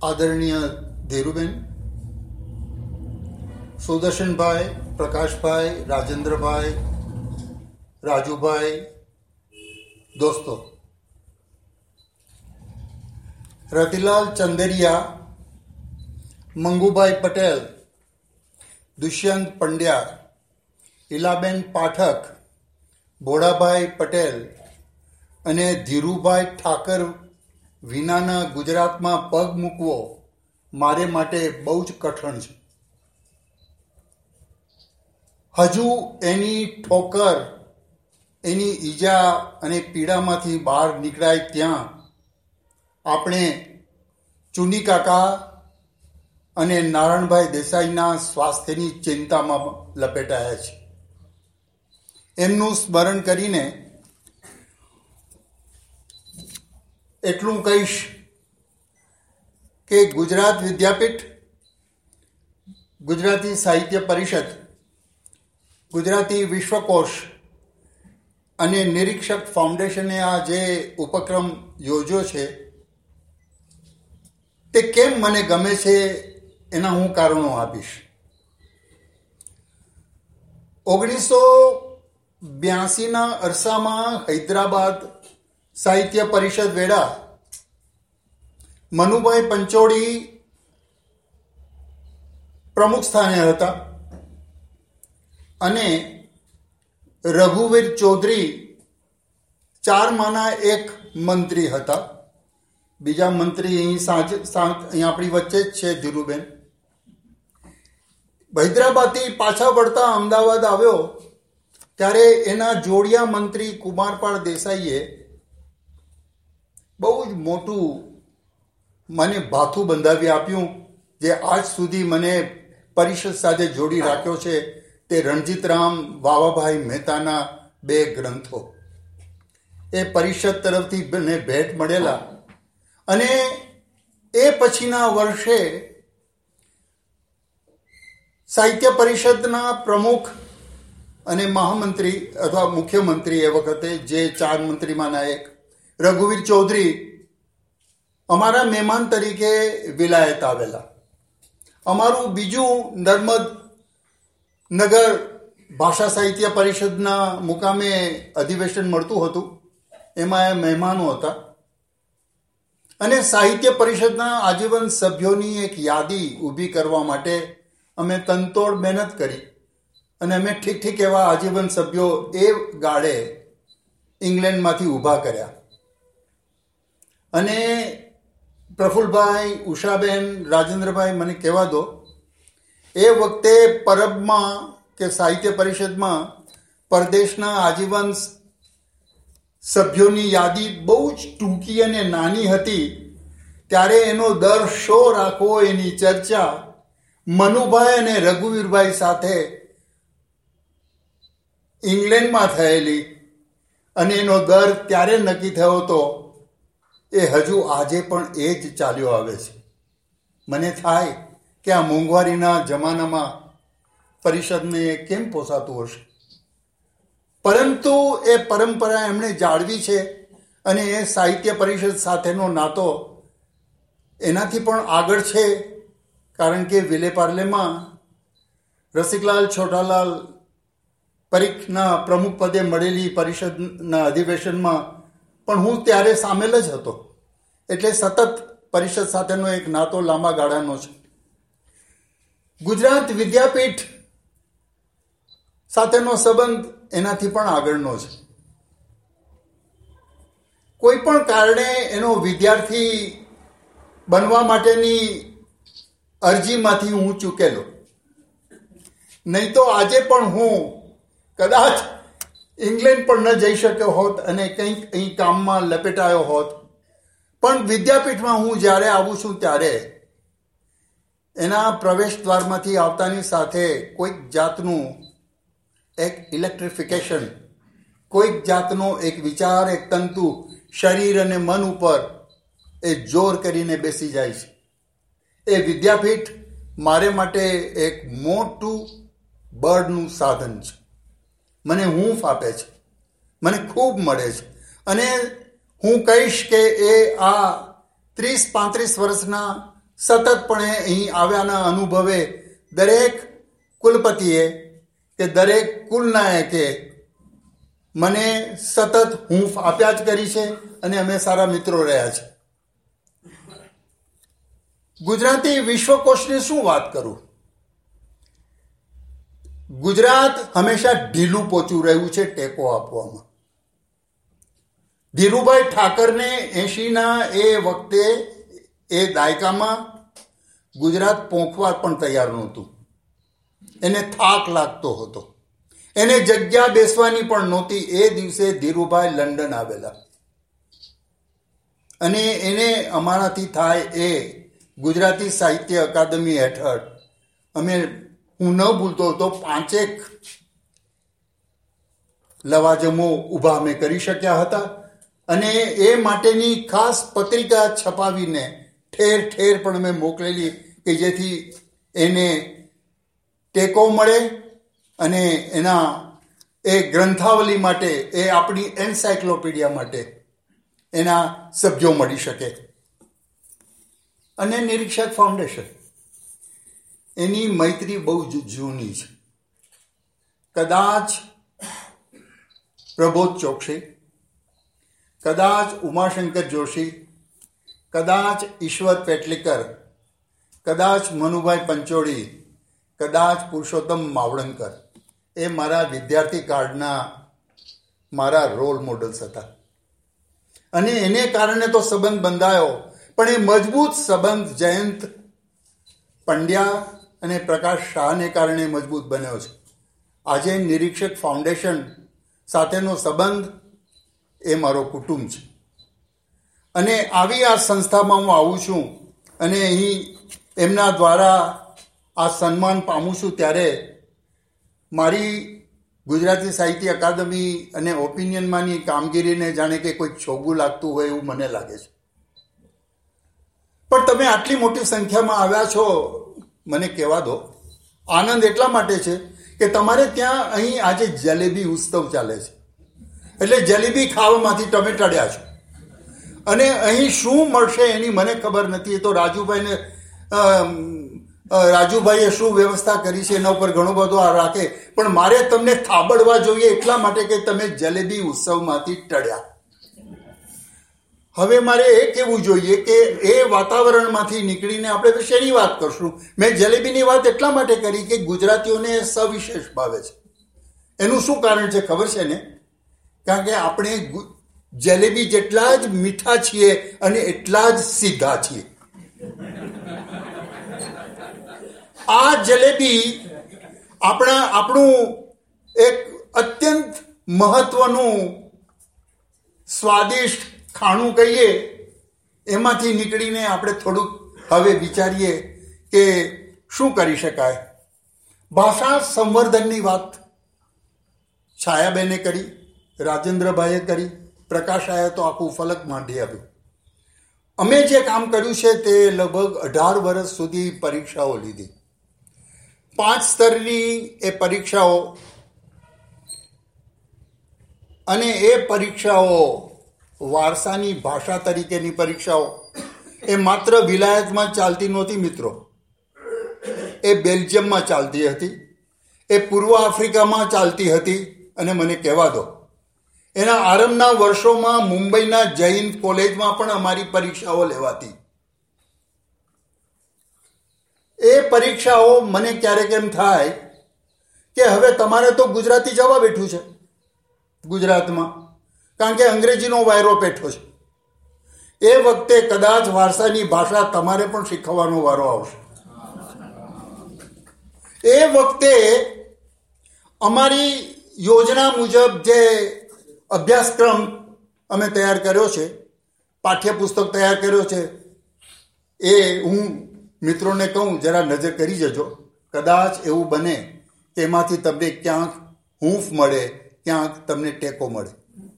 આદરણીય ધીરુબેન, સુદર્શનભાઈ, પ્રકાશભાઈ, રાજેન્દ્રભાઈ, રાજુભાઈ, દોસ્તો, રતિલાલ ચંદેરિયા, મંગુભાઈ પટેલ, દુષ્યંત પંડ્યા, ઈલાબેન પાઠક, ભોળાભાઈ પટેલ અને ધીરુભાઈ ઠાકર વિનાના ગુજરાતમાં પગ મૂકવો મારે માટે બહુ જ કઠણ છે. હજુ એની ઠોકર, એની ઈજા અને પીડામાંથી બહાર નીકળાય ત્યાં આપણે ચુની કાકા અને નારાયણભાઈ દેસાઈના સ્વાસ્થ્યની ચિંતામાં લપેટાયા છે. એમનું સ્મરણ કરીને એટલું કહીશ કે ગુજરાત વિદ્યાપીઠ, ગુજરાતી સાહિત્ય પરિષદ, ગુજરાતી વિશ્વકોશ અને નિરીક્ષક ફાઉન્ડેશને આ જે ઉપક્રમ યોજ્યો છે તે કેમ મને ગમે છે એના હું કારણો આપીશ. 1982ના અરસામાં હૈદરાબાદ સાહિત્ય પરિષદ વેળા મનુભાઈ પંચોળી પ્રમુખ સ્થાને હતા અને રઘુવીર ચૌધરી ચારમાંના એક મંત્રી હતા. બીજા મંત્રી અહીં આપણી વચ્ચે જ છે, ધીરુબેન. હૈદરાબાદથી પાછા વળતા અમદાવાદ આવ્યો ત્યારે એના જોડિયા મંત્રી કુમારપાળ દેસાઈએ બહુ જ મોટું મને ભાથું બંધાવી આપ્યું, જે આજ સુધી મને પરિષદ સાથે જોડી રાખ્યો છે. તે રણજીતરામ વાવાભાઈ મહેતાના 2 ગ્રંથો એ પરિષદ તરફથી મને ભેટ મળેલા. અને એ પછીના વર્ષે સાહિત્ય પરિષદના પ્રમુખ અને મહામંત્રી અથવા મુખ્યમંત્રી એ વખતે, જે 4 મંત્રીમાંના એક, રઘુવીર ચૌધરી અમારા મહેમાન તરીકે વિલાયત આવેલા. અમારું બીજું નર્મદ નગર ભાષા સાહિત્ય પરિષદના મુકામે અધિવેશન મળતું હતું, એમાં એ મહેમાનો હતા. અને સાહિત્ય પરિષદના આજીવન સભ્યોની એક યાદી ઊભી કરવા માટે અમે તનતોડ મહેનત કરી અને અમે ઠીક એવા આજીવન સભ્યો એ ગાળે ઇંગ્લેન્ડમાંથી ઊભા કર્યા. અને પ્રફુલભાઈ, ઉષાબેન, રાજેન્દ્રભાઈ, મને કહેવા દો, એ વખતે પરબમાં કે સાહિત્ય પરિષદમાં પરદેશના આજીવન સભ્યોની યાદી બહુ જ ટૂંકી અને નાની હતી. ત્યારે એનો દર શો રાખવો, એની ચર્ચા મનુભાઈ અને રઘુવીરભાઈ સાથે ઇંગ્લેન્ડમાં થયેલી અને એનો દર ત્યારે નક્કી થયો હતો. એ હજુ આજે પણ એ જ ચાલ્યો આવે છે. મને થાય કે આ મોંઘવારીના જમાનામાં પરિષદને કેમ પોસાતું હશે, પરંતુ એ પરંપરા એમણે જાળવી છે. અને એ સાહિત્ય પરિષદ સાથેનો નાતો એનાથી પણ આગળ છે, કારણ કે વિલે પાર્લેમાં રસિકલાલ છોટાલાલ પરીખના પ્રમુખ પદે મળેલી પરિષદના અધિવેશનમાં પણ હું ત્યારે સામેલ જ હતો. એટલે સતત પરિષદ સાથેનો એક નાતો લાંબા ગાળાનો છે. ગુજરાત વિદ્યાપીઠ સાથેનો સંબંધ એનાથી પણ આગળનો છે. કોઈ પણ કારણે એનો વિદ્યાર્થી બનવા માટેની અરજીમાંથી હું ચૂકેલો. નહીં તો આજે પણ હું કદાચ ઇંગ્લેન્ડ પણ ન જઈ શક્યો હોત અને કંઈક અહીં કામમાં લપેટાયો હોત. પણ વિદ્યાપીઠમાં હું જ્યારે આવું છું ત્યારે એના પ્રવેશ દ્વારમાંથી આવતાની સાથે કોઈક જાતનું એક ઇલેક્ટ્રિફિકેશન, કોઈક જાતનો એક વિચાર, એક તંતુ શરીર અને મન ઉપર એ જોર કરીને બેસી જાય છે. એ વિદ્યાપીઠ મારે માટે એક મોટું બળનું સાધન છે. મને હૂંફ આપે છે, મને ખૂબ મળે છે. અને હું કહીશ કે એ આ 30-35 વર્ષના સતતપણે અહીં આવ્યાના અનુભવે દરેક કુલપતિએ કે દરેક કુલનાયકે મને સતત હૂંફ આપ્યા જ કરી છે અને અમે સારા મિત્રો રહ્યા છે. ગુજરાતી વિશ્વકોશની શું વાત કરું? ગુજરાત હંમેશા ઢીલું પોચું રહ્યું છે ટેકો આપવામાં. ધીરુભાઈ ઠાકરને 80ના એ વખતે એ દાયકામાં ગુજરાત પોંખવા પણ તૈયાર નહોતું. એને થાક લાગતો હતો, એને જગ્યા બેસવાની પણ નહોતી. એ દિવસે ધીરુભાઈ લંડન આવેલા અને એને અમારાથી થાય એ ગુજરાતી સાહિત્ય અકાદમી હેઠળ અમે, હું ન ભૂલતો તો 5 લવાજમો ઊભા અમે કરી શક્યા હતા અને એ માટેની ખાસ પત્રિકા છપાવીને ઠેર ઠેર પણ અમે મોકલેલી કે જેથી એને ટેકો મળે અને એના એ ગ્રંથાવલી માટે, એ આપણી એન્સાયક્લોપીડિયા માટે એના સભ્યો મળી શકે. અને નિરીક્ષક ફાઉન્ડેશન, એની મૈત્રી બહુ જ જૂની છે. કદાચ પ્રબોધ ચોકસી, કદાચ ઉમાશંકર જોશી, કદાચ ઈશ્વર પેટલીકર, કદાચ મનુભાઈ પંચોળી, કદાચ પુરુષોત્તમ માવડંકર, એ મારા વિદ્યાર્થી કાળના મારા રોલ મોડલ્સ હતા. અને એને કારણે તો સંબંધ બંધાયો, પણ એ મજબૂત સંબંધ જયંત પંડ્યા અને પ્રકાશ શાહને કારણે મજબૂત બન્યો છે. આજે નિરીક્ષક ફાઉન્ડેશન સાથેનો સંબંધ એ મારો કુટુંબ છે. અને આવી આ સંસ્થામાં હું આવું છું અને અહીં એમના દ્વારા આ સન્માન પામું છું ત્યારે મારી ગુજરાતી સાહિત્ય અકાદમી અને ઓપિનિયનમાંની કામગીરીને જાણે કે કોઈ છોગું લાગતું હોય એવું મને લાગે છે. પણ તમે આટલી મોટી સંખ્યામાં આવ્યા છો, મને કહેવા દો. આનંદ એટલા માટે છે કે તમારે ત્યાં અહીં આજે જલેબી ઉત્સવ ચાલે છે, એટલે જલેબી ખાવામાંથી તમે ટળ્યા છો. અને અહીં શું મળશે એની મને ખબર નથી. એ તો રાજુભાઈએ શું વ્યવસ્થા કરી છે એના ઉપર ઘણો બધો આ રાખે, પણ મારે તમને થાબડવા જોઈએ એટલા માટે કે તમે જલેબી ઉત્સવમાંથી ટળ્યા. હવે મારે એ કહેવું જોઈએ કે એ વાતાવરણમાંથી નીકળીને આપણે વિશેની વાત કરશું. મેં જલેબીની વાત એટલા માટે કરી કે ગુજરાતીઓને સવિશેષ ભાવે છે. એનું શું કારણ છે ખબર છે ને? કારણ કે આપણે જલેબી જેટલા જ મીઠા છીએ અને એટલા જ સીધા છીએ. આ જલેબી આપણું એક અત્યંત મહત્વનું સ્વાદિષ્ટ ખાણું કહીએ, એમાંથી નીકળીને આપણે થોડુંક હવે વિચારીએ કે શું કરી શકાય. ભાષા સંવર્ધનની વાત છાયાબેને કરી, રાજેન્દ્રભાઈએ કરી, પ્રકાશાએ તો આખું ફલક માંડી આપ્યું. અમે જે કામ કર્યું છે તે લગભગ 18 વર્ષ સુધી પરીક્ષાઓ લીધી. 5 સ્તરની એ પરીક્ષાઓ, અને એ પરીક્ષાઓ વારસાની ભાષા તરીકેની પરીક્ષાઓ એ માત્ર વિલાયતમાં ચાલતી નહોતી મિત્રો. એ બેલ્જિયમમાં ચાલતી હતી, એ પૂર્વ આફ્રિકામાં ચાલતી હતી. અને મને કહેવા દો, એના આરંભના વર્ષોમાં મુંબઈના જૈન કોલેજમાં પણ અમારી પરીક્ષાઓ લેવાતી. એ પરીક્ષાઓ મને ક્યારેક એમ થાય કે હવે તમારે તો ગુજરાતી જવા બેઠું છે ગુજરાતમાં, કારણ કે અંગ્રેજીનો વાયરો પેઠો છે. એ વખતે કદાચ વારસાની ભાષા તમારે પણ શીખવાનો વારો આવશે. એ વખતે અમારી યોજના મુજબ જે અભ્યાસક્રમ અમે તૈયાર કર્યો છે, પાઠ્યપુસ્તક તૈયાર કર્યો છે, એ હું મિત્રોને કહું જરા નજર કરી જજો. કદાચ એવું બને કે એમાંથી તમને ક્યાંક હૂંફ મળે, ક્યાંક તમને ટેકો મળે.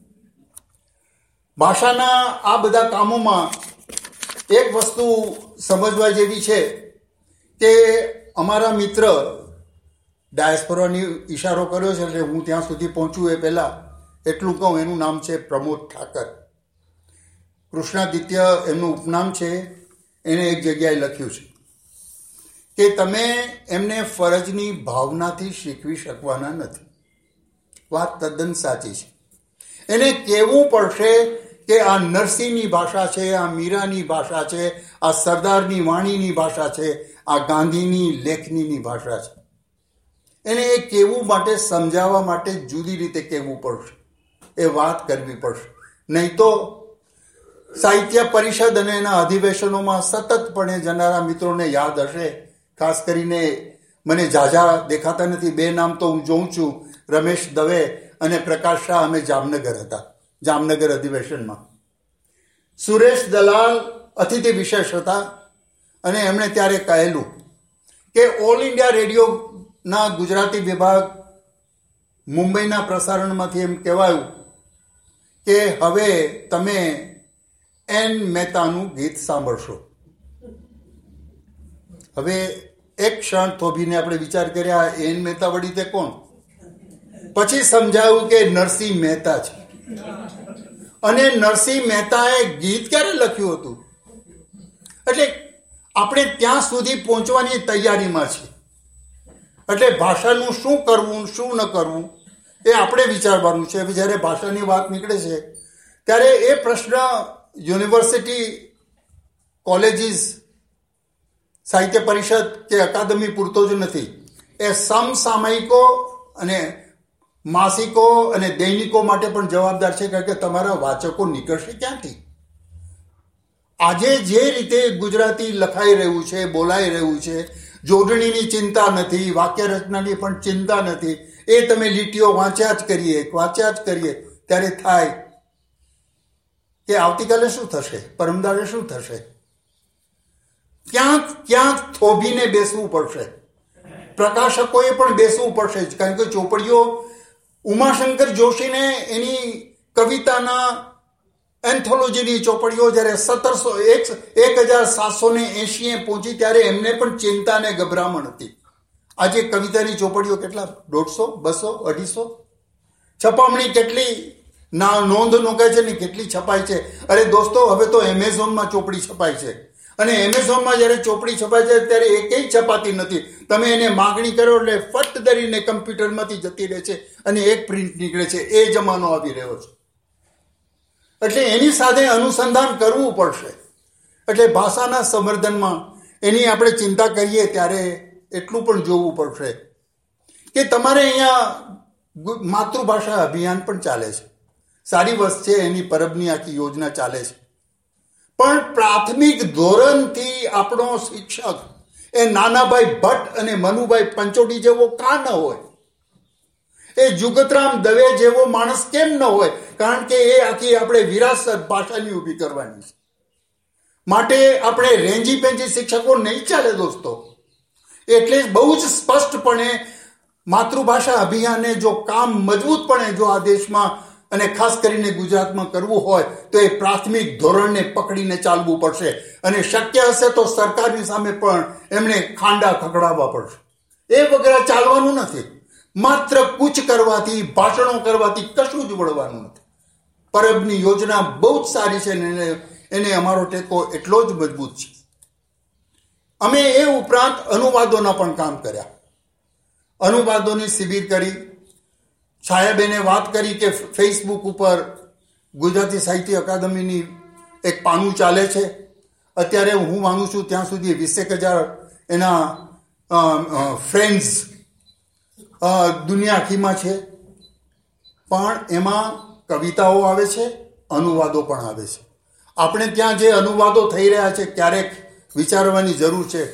ભાષાના આ બધા કામોમાં એક વસ્તુ સમજવા જેવી છે કે અમારા મિત્ર ડાયસ્પોરાની ઈશારો કર્યો છે, એટલે હું ત્યાં સુધી પહોંચું એ પહેલાં એટલું કહું. એનું નામ છે પ્રમોદ ઠાકર. કૃષ્ણાદિત્ય એમનું ઉપનામ છે. એણે એક જગ્યાએ લખ્યું છે કે તમે એમને ફરજની ભાવનાથી શીખવી શકવાના નથી. વાત તદ્દન સાચી છે. એને કહેવું પડશે કે આ નરસિંહની ભાષા છે, આ મીરાની ભાષા છે, આ સરદારની વાણીની ભાષા છે, આ ગાંધીની લેખનીની ભાષા છે. એને એ કહેવું માટે, સમજાવવા માટે જુદી રીતે કહેવું પડશે, એ વાત કરવી પડશે. નહીં તો સાહિત્ય પરિષદ અને એના અધિવેશનોમાં સતતપણે જનારા મિત્રોને યાદ હશે, ખાસ કરીને મને ઝાઝા દેખાતા નથી, 2 નામ તો હું જોઉં છું, રમેશ દવે અને પ્રકાશ શાહ. અમે જામનગર હતા, જામનગર અધિવેશનમાં. સુરેશ દલાલ અતિથિ વિશેષ હતા અને એમણે ત્યારે કહેલું કે ઓલ ઇન્ડિયા રેડિયોના ગુજરાતી વિભાગ મુંબઈના પ્રસારણમાંથી એમ કહેવાયું કે હવે તમે એન મહેતાનું ગીત સાંભળશો. હવે એક ક્ષણ થોભીને આપણે વિચાર કર્યા, એન મહેતા વળી તે કોણ? પછી સમજાયું કે નરસિંહ મહેતા છે. અને નરસિંહ મહેતાએ ગીત ક્યારે લખ્યું હતું? એટલે આપણે ત્યાં સુધી પહોંચવાની તૈયારીમાં છીએ. એટલે ભાષાનું શું કરવું, શું ન કરવું, એ આપણે વિચારવાનું છે. જ્યારે ભાષાની વાત નીકળે છે ત્યારે એ પ્રશ્ન યુનિવર્સિટી, કોલેજીસ, સાહિત્ય પરિષદ કે અકાદમી પૂરતો જ નથી. એ સમસામયિકો અને માસિકો અને દૈનિકો માટે પણ જવાબદાર છે, કારણ કે તમારા વાચકો નીકળશે ક્યાંથી? આજે જે રીતે ગુજરાતી લખાઈ રહ્યું છે, બોલાઈ રહ્યું છે, જોડણીની ચિંતા નથી, વાક્ય રચનાની પણ ચિંતા નથી. એ તમે લીટીઓ વાંચ્યા જ કરીએ ત્યારે થાય કે આવતીકાલે શું થશે, પરમદાડે શું થશે. ક્યાંક થોભીને બેસવું પડશે. પ્રકાશકોએ પણ બેસવું પડશે, કારણ કે ચોપડીઓ ઉમાશંકર જોશીને એની કવિતાના એન્થોલોજીની ચોપડીઓ જ્યારે 1780 પહોંચી ત્યારે એમને પણ ચિંતા અને ગભરામણ હતી. આજે કવિતાની ચોપડીઓ કેટલા? 150, 200, 250. છપામણી કેટલી નોંધ નોંધાય છે ને કેટલી છપાય છે. અરે દોસ્તો, હવે તો એમેઝોનમાં ચોપડી છપાય છે. અને એમેઝોનમાં જ્યારે ચોપડી છપાય છે ત્યારે એ કંઈ છપાતી નથી. તમે એને માગણી કરો એટલે ફટ દરીને કમ્પ્યુટરમાંથી જતી રહે છે અને એક પ્રિન્ટ નીકળે છે. એ જમાનો આવી રહ્યો છે. એટલે એની સાથે અનુસંધાન કરવું પડશે. એટલે ભાષાના સંવર્ધનમાં એની આપણે ચિંતા કરીએ ત્યારે એટલું પણ જોવું પડશે કે તમારે અહીંયા માતૃભાષા અભિયાન પણ ચાલે છે. સારી વસ્તુ છે, એની પરબની આખી યોજના ચાલે છે. પણ પ્રાથમિક ધોરણથી આપણો શિક્ષક એ નાનાભાઈ ભટ્ટ અને મનુભાઈ પંચોટી જેવો કાં ન હોય? એ જુગતરામ દવે જેવો માણસ કેમ ન હોય? કારણ કે એ આખી આપણે વિરાસત ભાષાની ઊભી કરવાની છે. માટે આપણે રેંજી પેંજી શિક્ષકો નહીં ચાલે દોસ્તો. એટલે બહુ જ સ્પષ્ટપણે માતૃભાષા અભિયાને જો કામ મજબૂતપણે જો આ દેશમાં અને ખાસ કરીને ગુજરાતમાં કરવું હોય તો એ પ્રાથમિક ધોરણને પકડીને ચાલવું પડશે. અને શક્ય હશે તો સરકારની સામે પણ એમણે ખાંડા ખખડાવવા પડશે. એ વગેરે ચાલવાનું નથી. માત્ર કૂચ કરવાથી, ભાષણો કરવાથી કશું જ વળવાનું નથી. પરબની યોજના બહુ જ સારી છે ને એને અમારો ટેકો એટલો જ મજબૂત છે. અમે એ ઉપરાંત અનુવાદોના પણ કામ કર્યા. અનુવાદોની શિબિર કરી. છાયાબેને વાત કરી કે ફેસબુક ઉપર ગુજરાતી સાહિત્ય અકાદમીની એક પાનું ચાલે છે. અત્યારે હું માનું છું ત્યાં સુધી 20,000 એના ફ્રેન્ડ્સ દુનિયા આખીમાં છે. પણ એમાં કવિતાઓ આવે છે, અનુવાદો પણ આવે છે. આપણે ત્યાં જે અનુવાદો થઈ રહ્યા છે ક્યારેક વિચારવાની જરૂર છે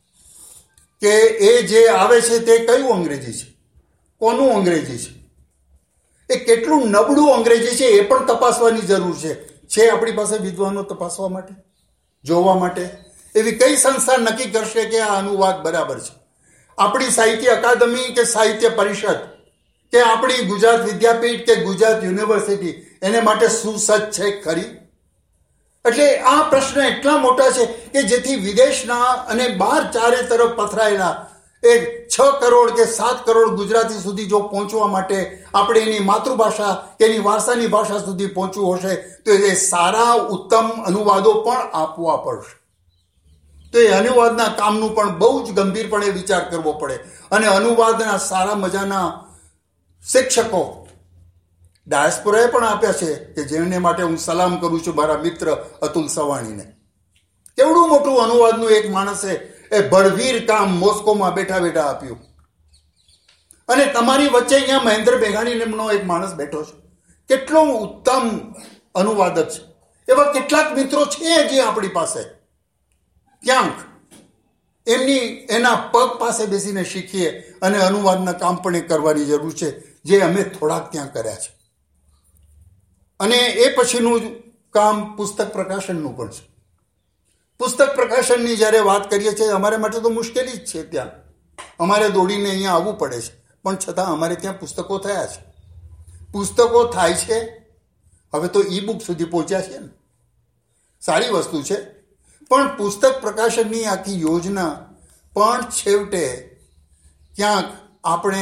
કે એ જે આવે છે તે કયું અંગ્રેજી છે, કોનું અંગ્રેજી છે, એ કેટલું નબળું અંગ્રેજી છે એ પણ તપાસવાની જરૂર છે. આપણી પાસે વિદ્વાનો તપાસવા માટે, જોવા માટે? એવી કઈ સંસ્થા નક્કી કરશે કે આ અનુવાદ બરાબર છે? આપણી સાહિત્ય અકાદમી કે સાહિત્ય પરિષદ કે આપણી ગુજરાત વિદ્યાપીઠ કે ગુજરાત યુનિવર્સિટી એને માટે સુસજ્જ છે ખરી? એટલે આ પ્રશ્ન એટલા મોટા છે કે જેથી વિદેશના અને બહાર ચારે તરફ પથરાયેલા એ 6 કરોડ કે 7 કરોડ ગુજરાતી સુધી જો પહોંચવા માટે આપણે એની માતૃભાષા કે એની વારસાની ભાષા સુધી પહોંચવું હશે તો એ સારા ઉત્તમ અનુવાદો પણ આપવા પડશે. તો એ અનુવાદના કામનું પણ બહુ જ ગંભીરપણે વિચાર કરવો પડે. અને અનુવાદના સારા મજાના શિક્ષકો ડાયસ્પોરાએ પણ આપ્યા છે, કે જેને માટે હું સલામ કરું છું મારા મિત્ર અતુલ સવાણીને. કેવડું મોટું અનુવાદનું એક માણસે એ બળવીર કામ મોસ્કોમાં બેઠા બેઠા આપ્યું. અને તમારી વચ્ચે અહીંયા મહેન્દ્ર મેઘાણી નામનો એક માણસ બેઠો છે, કેટલો ઉત્તમ અનુવાદક છે. એવા કેટલાક મિત્રો છે જે આપણી પાસે ક્યાંક એના પગ પાસે બેસીને શીખીએ અને અનુવાદના કામ પણ એ કરવાની જરૂર છે, જે અમે થોડાક ત્યાં કર્યા છે. અને એ પછીનું કામ પુસ્તક પ્રકાશનનું પણ છે. પુસ્તક પ્રકાશનની જ્યારે વાત કરીએ છીએ, અમારે માટે તો મુશ્કેલી જ છે. ત્યાં અમારે દોડીને અહીંયા આવવું પડે છે, પણ છતાં અમારે ત્યાં પુસ્તકો થયા છે. પુસ્તકો થાય છે, હવે તો ઈ બુક સુધી પહોંચ્યા છે ને, સારી વસ્તુ છે. પણ પુસ્તક પ્રકાશનની આખી યોજના પણ છેવટે ક્યાંક આપણે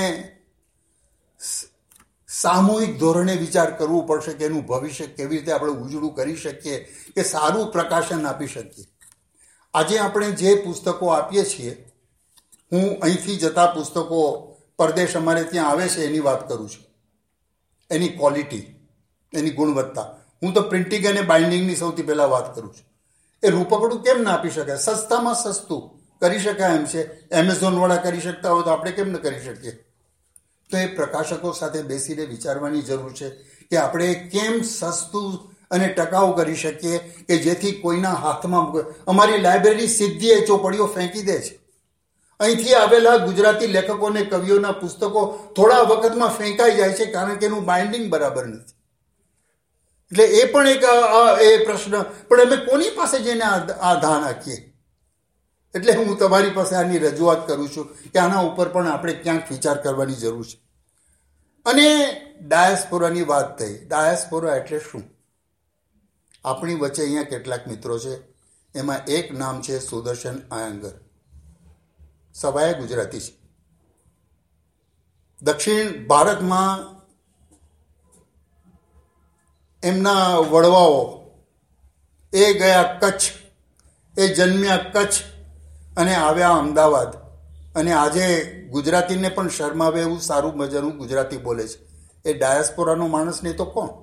સામૂહિક ધોરણે વિચાર કરવું પડશે કે એનું ભવિષ્ય કેવી રીતે આપણે ઉજળું કરી શકીએ, કે સારું પ્રકાશન આપી શકીએ. આજે આપણે જે પુસ્તકો આપીએ છીએ, હું અહીંથી જતા પુસ્તકો પરદેશ અમારે ત્યાં આવે છે એની વાત કરું છું, એની ક્વોલિટી, એની ગુણવત્તા. હું તો પ્રિન્ટિંગ અને બાઇન્ડિંગની સૌથી પહેલાં વાત કરું છું. એ રૂપકડું કેમ ના આપી શકાય? સસ્તામાં સસ્તું કરી શકાય એમ છે. એમેઝોનવાળા કરી શકતા હોય તો આપણે કેમ ન કરી શકીએ? તો એ પ્રકાશકો સાથે બેસીને વિચારવાની જરૂર છે કે આપણે કેમ સસ્તું અને ટકાઉ કરી શકીએ, કે જેથી કોઈના હાથમાં. અમારી લાઇબ્રેરી સીધી એ ચોપડીઓ ફેંકી દે છે. અહીંથી આવેલા ગુજરાતી લેખકો અને કવિઓના પુસ્તકો થોડા વખતમાં ફેંકાઈ જાય છે, કારણ કે એનું બાઇન્ડિંગ બરાબર નથી. એટલે એ પણ એક એ પ્રશ્ન, પણ અમે કોની પાસે જઈને આ ધા નાખીએ? એટલે હું તમારી પાસે આની રજૂઆત કરું છું કે આના ઉપર પણ આપણે ક્યાંક વિચાર કરવાની જરૂર છે. અને ડાયસ્પોરાની વાત થઈ. ડાયસ્પોરા એટલે શું? આપણી વચ્ચે અહીંયા કેટલાક મિત્રો છે, એમાં એક નામ છે સુદર્શન આયંગર. સવાય ગુજરાતી છે. દક્ષિણ ભારતમાં એમના વડવાઓ એ ગયા કચ્છ, એ જન્મ્યા કચ્છ અને આવ્યા અમદાવાદ. અને આજે ગુજરાતીને પણ શરમાવે એવું સારું મજાનું ગુજરાતી બોલે છે. એ ડાયસ્પોરાનો માણસ નહીં તો કોણ?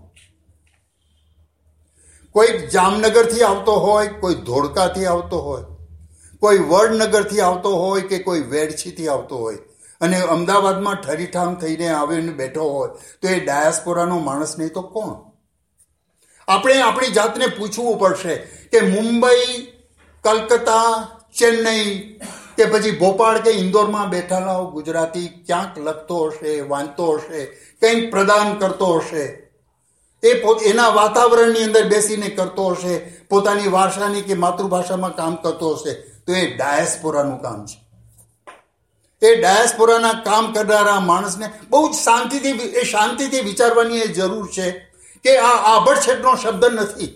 કોઈ જામનગરથી આવતો હોય, કોઈ ધોળકાથી આવતો હોય, કોઈ વડનગરથી આવતો હોય, કે કોઈ વેડછીથી આવતો હોય, અને અમદાવાદમાં ઠરીઠામ થઈને આવીને બેઠો હોય, તો એ ડાયસ્પોરાનો માણસ નહીં તો કોણ? આપણે આપણી જાતને પૂછવું પડશે કે મુંબઈ, કલકત્તા, ચેન્નઈ કે પછી ભોપાળ કે ઇન્દોરમાં બેઠેલા ગુજરાતી ક્યાંક લખતો હશે, વાંચતો હશે, કંઈક પ્રદાન કરતો હશે, એ એના વાતાવરણની અંદર બેસીને કરતો હશે, પોતાની ભાષાની કે માતૃભાષામાં કામ કરતો હશે, તો એ ડાયસ્પોરાનું કામ છે. એ ડાયસ્પોરાના કામ કરનારા માણસને બહુ જ શાંતિથી વિચારવાની એ જરૂર છે કે આ આભડછેટનો શબ્દ નથી.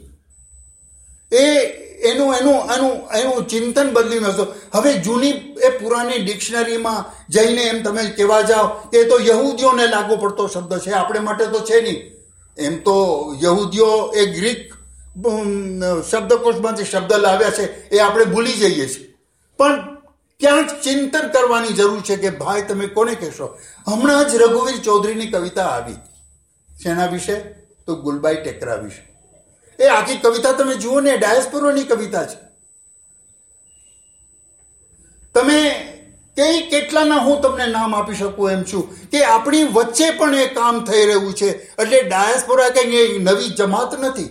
એનું ચિંતન બદલી નતો. હવે જૂની એ પુરાની ડિક્શનરીમાં જઈને એમ તમે કહેવા જાઓ કે એ તો યહૂદીઓને લાગુ પડતો શબ્દ છે, આપણે માટે તો છે નહીં. એમ તો યહૂદીઓ એ ગ્રીક શબ્દકોશમાંથી શબ્દ લાવ્યા છે, એ આપણે ભૂલી જઈએ છીએ. પણ ક્યાંક ચિંતન કરવાની જરૂર છે કે ભાઈ તમે કોને કહેશો? હમણાં જ રઘુવીર ચૌધરીની કવિતા આવી. શેના વિશે? તો ગુલબાઈ ટેકરા વિશે. એ આખી કવિતા તમે જુઓ ને, ડાયસ્પોરાની કવિતા છે. તમે કેટલાના હું તમને નામ આપી શકું એમ છું કે આપણી વચ્ચે પણ એ કામ થઈ રહ્યું છે. એટલે ડાયસ્પોરા કંઈ નવી જમાત નથી.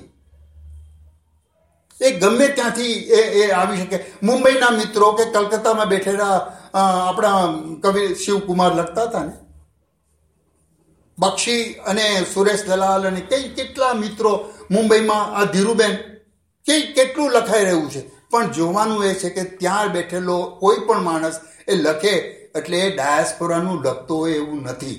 એ ગમે ત્યાંથી એ આવી શકે. મુંબઈના મિત્રો કે કલકત્તામાં બેઠેલા આપણા કવિ શિવકુમાર લખતા હતા ને, બક્ષી અને સુરેશ દલાલ અને કેટલા મિત્રો મુંબઈમાં, આ ધીરુબેન, કેટલું લખાઈ રહ્યું છે. પણ જોવાનું એ છે કે ત્યાં બેઠેલો કોઈ પણ માણસ એ લખે એટલે એ ડાયસ્પોરાનું લખતો હોય એવું નથી.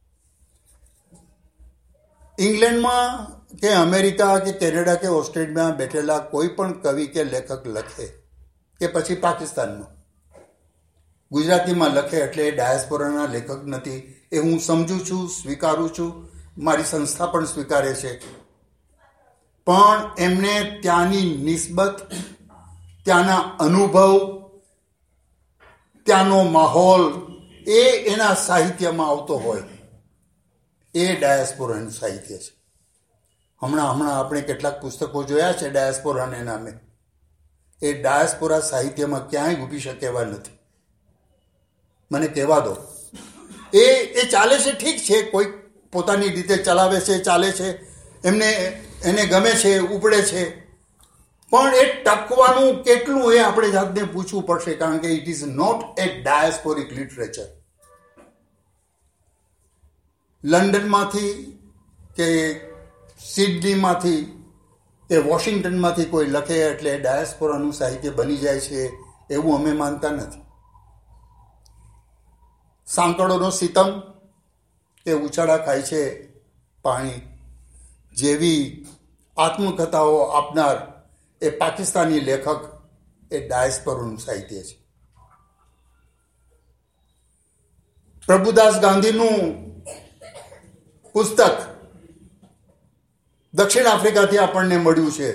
ઇંગ્લેન્ડમાં કે અમેરિકા કે કેનેડા કે ઓસ્ટ્રેલિયામાં બેઠેલા કોઈ પણ કવિ કે લેખક લખે, કે પછી પાકિસ્તાનમાં ગુજરાતીમાં લખે એટલે એ ડાયસ્પોરાના લેખક નથી. એ હું સમજું છું, સ્વીકારું છું, મારી સંસ્થા પણ સ્વીકારે છે. પણ એમને ત્યાંની નિસ્બત ત્યાંના અનુભવ, ત્યાંનો માહોલ એ એના સાહિત્યમાં આવતો હોય, એ ડાયસ્પોરાનું સાહિત્ય છે. હમણાં આપણે કેટલાક પુસ્તકો જોયા છે ડાયસ્પોરાને નામે. એ ડાયસ્પોરા સાહિત્યમાં ક્યાંય ઊભી શકે એવા નથી. મને કહેવા દો, એ ચાલે છે, ઠીક છે, કોઈ પોતાની રીતે ચલાવે છે, ચાલે છે, એને ગમે છે, ઉપડે છે, પણ એ ટકવાનું કેટલું એ આપણે જાતને પૂછવું પડશે, કારણ કે it is not a diasporic literature. લંડનમાંથી કે સિડનીમાંથી કે વોશિંગ્ટનમાંથી કોઈ લખે એટલે ડાયસ્પોરાનું સાહિત્ય બની જાય છે એવું અમે માનતા નથી. સાંકળોનો સિતમ કે ઉછાળા ખાય છે પાણી જેવી આત્મકથાઓ આપનાર એ પાકિસ્તાની લેખક એ ડાયસ્પોરાનું સાહિત્ય છે. પ્રભુદાસ ગાંધીનું પુસ્તક દક્ષિણ આફ્રિકાથી આપણને મળ્યું છે,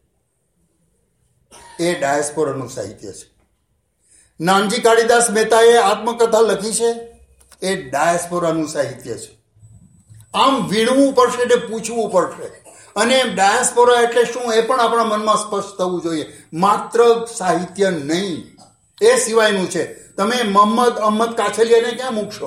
એ ડાયસ્પોરાનું સાહિત્ય છે. નાનજી કાળીદાસ મહેતાએ આત્મકથા લખી છે, એ ડાયસ્પોરાનું સાહિત્ય છે. આમ વીણવું પડશે ને પૂછવું પડશે. અને ડાયસ્પોરા એટલે શું એ પણ આપણા મનમાં સ્પષ્ટ થવું જોઈએ. માત્ર સાહિત્ય નહીં, એ સિવાયનું છે. તમે મોહમ્મદ અહમદ કાછલિયાને ક્યાં મૂકશો?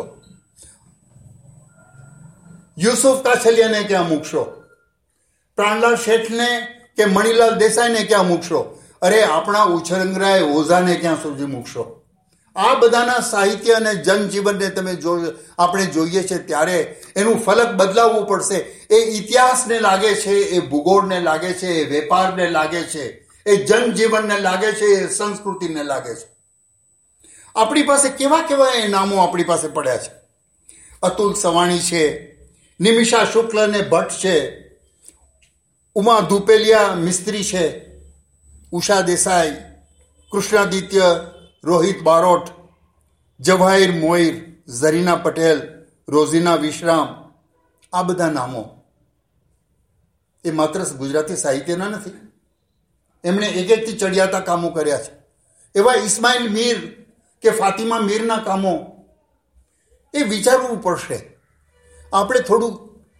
યુસુફ કાછલિયાને ક્યાં મૂકશો? પ્રાણલાલ શેઠને કે મણિલાલ દેસાઈને ક્યાં મૂકશો? અરે આપણા ઉછરંગરાય ઓઝાને ક્યાં સુધી મૂકશો? આ બધાના સાહિત્ય અને જનજીવનને તમે આપણે જોઈએ છે ત્યારે એનું ફલક બદલાવવું પડશે. એ ઇતિહાસને લાગે છે, એ ભૂગોળને લાગે છે, એ વેપારને લાગે છે, એ જનજીવનને લાગે છે, એ સંસ્કૃતિને લાગે છે. આપણી પાસે કેવા એ નામો આપણી પાસે પડ્યા છે. અતુલ સવાણી છે, નિમિષા શુક્લ ને ભટ્ટ છે, ઉમા ધુપેલિયા મિસ્ત્રી છે, ઉષા દેસાઈ, કૃષ્ણાદિત્ય, રોહિત બારોટ, જવાહિર મોઈર, ઝરીના પટેલ, રોઝીના વિશ્રામ, આ બધા નામો એ માત્ર ગુજરાતી સાહિત્યના નથી. એમણે એકથી ચડિયાતા કામો કર્યા છે. એવા ઇસ્માઇલ મીર કે ફાતિમા મીરના કામો એ વિચારવું પડશે. આપણે થોડું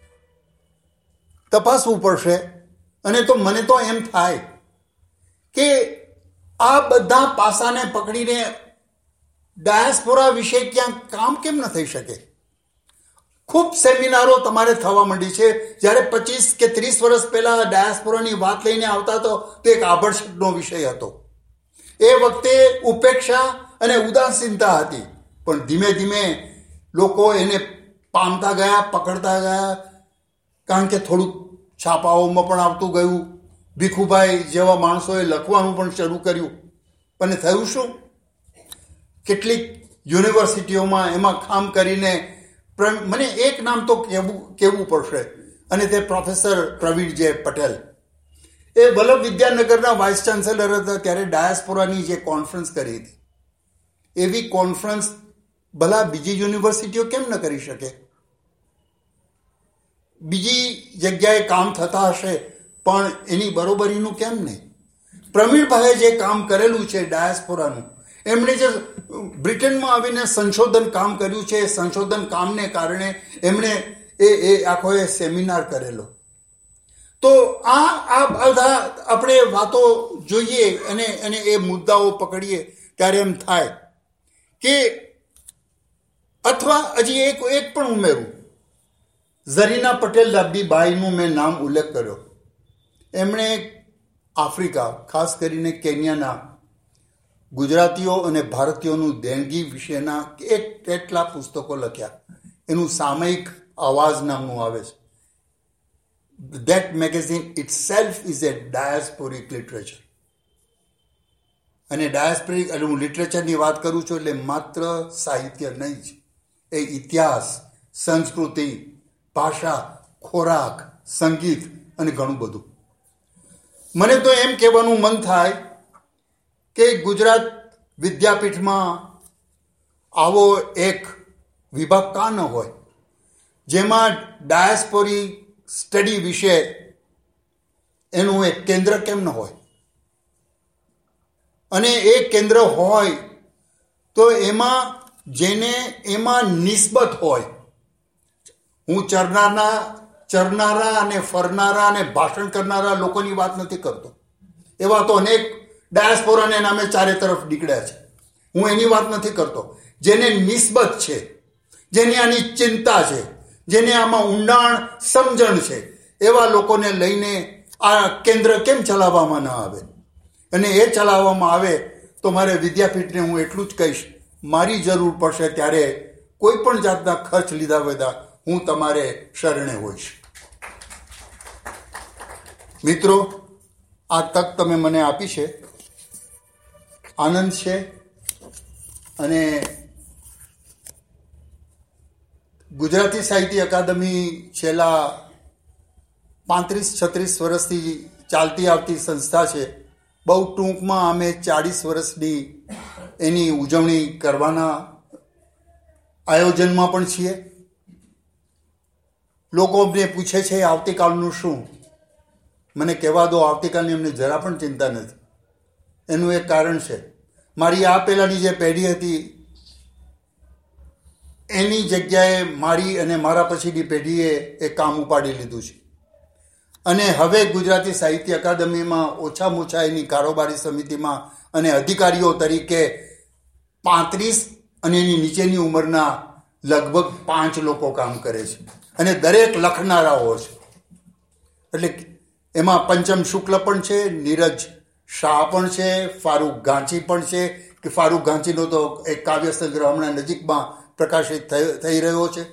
તપાસવું પડશે. અને તો મને તો એમ થાય કે આ બધા પાસાને પકડીને ડાયસ્પોરા વિશે ક્યાંક કામ કેમ ન થઈ શકે? ખૂબ સેમિનારો તમારે થવા માંડી છે. જ્યારે 25 કે 30 વર્ષ પહેલા ડાયસ્પોરાની વાત લઈને આવતા તો એક આભડછટનો વિષય હતો. એ વખતે ઉપેક્ષા અને ઉદાસીનતા હતી, પણ ધીમે ધીમે લોકો એને પામતા ગયા, પકડતા ગયા, કારણ કે થોડુંક છાપાઓમાં પણ આવતું ગયું. ભીખુભાઈ જેવા માણસોએ લખવાનું પણ શરૂ કર્યું. અને થયું શું? કેટલીક યુનિવર્સિટીઓમાં એમાં કામ કરીને મને એક નામ તો કહેવું પડશે, અને તે પ્રોફેસર પ્રવીણ જે પટેલ. એ વલ્લભ વિદ્યાનગરના વાઇસ ચાન્સેલર હતા ત્યારે ડાયસ્પોરાની જે કોન્ફરન્સ કરી હતી, એવી કોન્ફરન્સ ભલા બીજી યુનિવર્સિટીઓ કેમ ન કરી શકે? બીજી જગ્યાએ કામ થતા હશે, પણ એની બરોબરીનું કેમ નહીં? પ્રવીણભાઈએ જે કામ કરેલું છે ડાયસ્પોરાનું, એમણે જે બ્રિટનમાં આવીને સંશોધન કામ કર્યું છે, એ સંશોધન કામને કારણે એમણે એ આખો એ સેમિનાર કરેલો. તો આ બધા આપણે વાતો જોઈએ અને એ મુદ્દાઓ પકડીએ ત્યારે એમ થાય કે, અથવા હજી એક પણ ઉમેરું, ઝરીના પટેલ લાબડીબાઈનું મેં નામ ઉલ્લેખ કર્યો. એમણે આફ્રિકા, ખાસ કરીને કેન્યાના ગુજરાતીઓ અને ભારતીયોનું દેણગી વિશેના કેટલા પુસ્તકો લખ્યા. એનું સામયિક આવાજ નામનું આવે છે. That magazine itself is a diasporic literature. અને ડાયસ્પોરિક એટલે હું લિટરેચરની વાત કરું છું એટલે માત્ર સાહિત્ય નહીં જ, એ ઇતિહાસ, સંસ્કૃતિ, ભાષા, ખોરાક, સંગીત અને ઘણું બધું. મને તો એમ કહેવાનું મન થાય કે ગુજરાત વિદ્યાપીઠમાં આવો એક વિભાગ કાં ન હોય જેમાં ડાયસ્પોરિક સ્ટડી વિશે એનું એક કેન્દ્ર કેમ ન હોય? અને એ કેન્દ્ર હોય તો એમાં જેને એમાં નિસ્બત હોય, હું ચરનારા અને ફરનારા અને ભાષણ કરનારા લોકોની વાત નથી કરતો. એવા તો અનેક ડાયસ્પોરાને નામે ચારે તરફ નીકળ્યા છે. હું એની વાત નથી કરતો. જેને નિસ્બત છે, જેને આની ચિંતા છે, જેને આમાં ઊંડાણ સમજણ છે, એવા લોકોને લઈને આ કેન્દ્ર કેમ ચલાવવામાં ન આવે? અને એ ચલાવવામાં આવે તો મારે વિદ્યાપીઠને હું એટલું જ કહીશ, મારી જરૂર પડશે ત્યારે કોઈ પણ જાતના ખર્ચ લીધા વગર હું તમારે શરણે હોઈશ. મિત્રો, આ તક તમે મને આપી છે, આનંદ છે. અને ગુજરાતી સાહિત્ય અકાદમી છેલ્લા 35-36 વર્ષથી ચાલતી આવતી સંસ્થા છે. બહુ ટૂંકમાં અમે 40 વર્ષની એની ઉજવણી કરવાના આયોજનમાં પણ છીએ. લોકો અમને પૂછે છે આવતીકાલનું શું? મને કહેવા દો, આવતીકાલની અમને જરા પણ ચિંતા નથી. એનું એક કારણ છે, મારી આ પહેલાંની જે પેઢી હતી એની જગ્યાએ મારી અને મારા પછીની પેઢીએ એ કામ ઉપાડી લીધું છે. અને હવે ગુજરાતી સાહિત્ય અકાદમીમાં ઓછામાં ઓછા એની કારોબારી સમિતિમાં અને અધિકારીઓ તરીકે 35 અને એની નીચેની ઉંમરના લગભગ 5 લોકો કામ કરે છે, અને દરેક લખનારાઓ છે. એટલે એમાં પંચમ શુક્લ પણ છે, નીરજ શાહ પણ છે, ફારૂક ગાંચી પણ છે. કે ફારૂક ગાંચીનો તો એક કાવ્યસંગ્રહ હમણાં નજીકમાં પ્રકાશિત થઈ રહ્યો છે.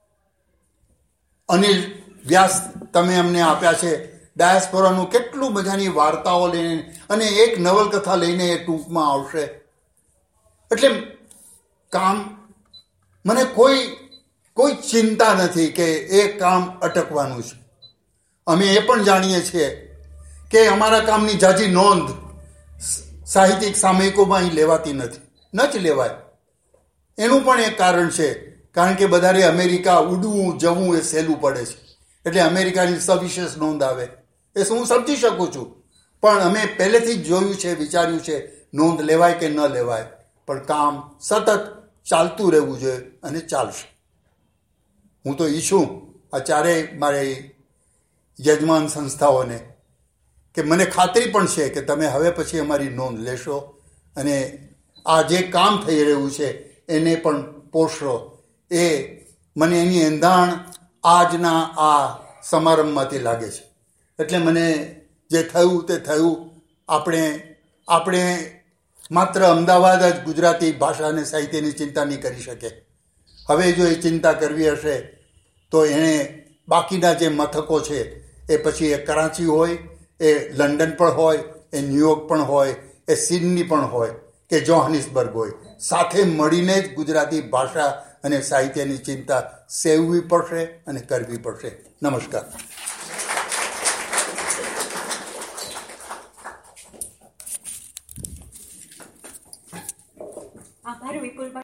અનિલ વ્યાસ તમે અમને આપ્યા છે ડાયસ્પોરાનું કેટલું મજાની વાર્તાઓ લઈને, અને એક નવલકથા લઈને એ ટૂંકમાં આવશે. એટલે કામ, મને કોઈ ચિંતા નથી કે એ કામ અટકવાનું છે. અમે એ પણ જાણીએ છીએ કે અમારા કામની ઝાઝી નોંધ સાહિત્યિક સામયિકોમાં અહીં લેવાતી નથી, ન જ લેવાય. એનું પણ એક કારણ છે, કારણ કે બધાને અમેરિકા ઉડવું જવું એ સહેલું પડે છે, એટલે અમેરિકાની સવિશેષ નોંધ આવે. એ હું સમજી શકું છું, પણ અમે પહેલેથી જ જોયું છે, વિચાર્યું છે, નોંધ લેવાય કે ન લેવાય, પણ કામ સતત ચાલતું રહેવું જોઈએ અને ચાલશે. હું તો ઈચ્છું આ ચારેય મારી યજમાન સંસ્થાઓને કે મને ખાતરી પણ છે કે તમે હવે પછી અમારી નોંધ લેશો અને આ જે કામ થઈ રહ્યું છે એને પણ પોષશો. એ મને એની એંધાણ આજના આ સમારંભમાંથી લાગે છે. એટલે મને જે થયું તે થયું. આપણે માત્ર અમદાવાદ જ ગુજરાતી ભાષા અને સાહિત્યની ચિંતા નહીં કરી શકે. હવે જો એ ચિંતા કરવી હશે તો એણે બાકીના જે મથકો છે એ પછી એ કરાચી હોય, એ લંડન પણ હોય, એ ન્યુયોર્ક પણ હોય, એ સિડની પણ હોય કે જોહાનિસબર્ગ હોય, સાથે મળીને જ ગુજરાતી ભાષા અને સાહિત્યની ચિંતા સેવવી પડશે અને કરવી પડશે. નમસ્કાર.